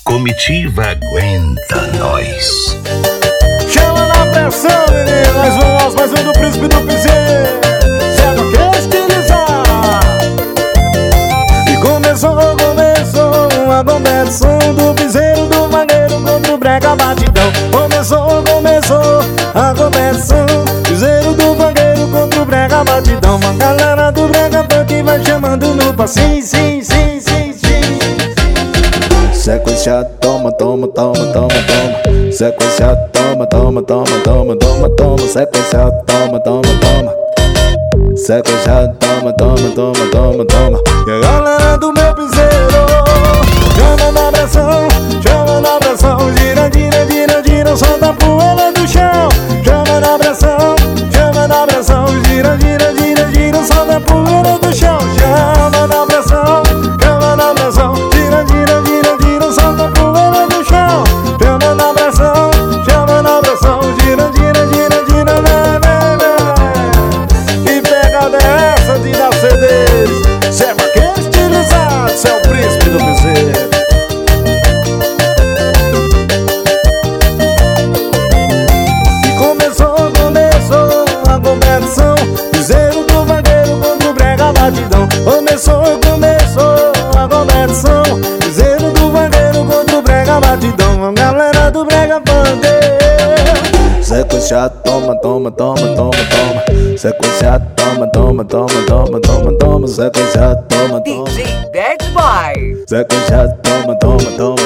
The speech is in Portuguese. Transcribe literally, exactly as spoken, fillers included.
Comitiva aguenta nós. Chama na pressão, menino. Mais um, mais um do Príncipe do Piseiro. Sabe que estilizar. E começou, começou a competição do piseiro do vaqueiro contra o brega batidão. Começou, começou a competição piseiro do vaqueiro contra o brega batidão. Uma galera do brega funk vai chamando no passinho, sim, sim, sim, sim. Sequência, toma, toma, toma, toma, toma. Sequência, toma, toma, toma, toma, toma, toma. Sequência, toma, toma, toma. Sequência, toma, toma, toma, toma, toma. E a galera do meu piseiro chama na pressão, chama na pressão. Gira, gira, gira, gira, solta a poeira do chão. Chama na pressão, chama na pressão. Gira, gira, gira, gira, solta a poeira do chão. Chama na pressão, chama na pressão. Gira, gira, gira, gira, solta a poeira do chão. Chama na pressão, chama na pressão. Gira, gira, gira, gira, vai, vai, vai. Que pegada é essa de dar C Ds? Cê é vaqueiro estilizado, cê é o príncipe do piseiro. E começou, começou a competição piseiro do vaqueiro contra o brega batidão. Começou, começou a competição piseiro do vaqueiro contra o brega batidão. A galera do brega pandeiro. Sequência, toma, toma, toma, toma, toma. Sequência, toma, toma, toma, toma, toma, toma. Sequência, toma, toma. D J Bad Boy. Sequência, toma, toma, toma.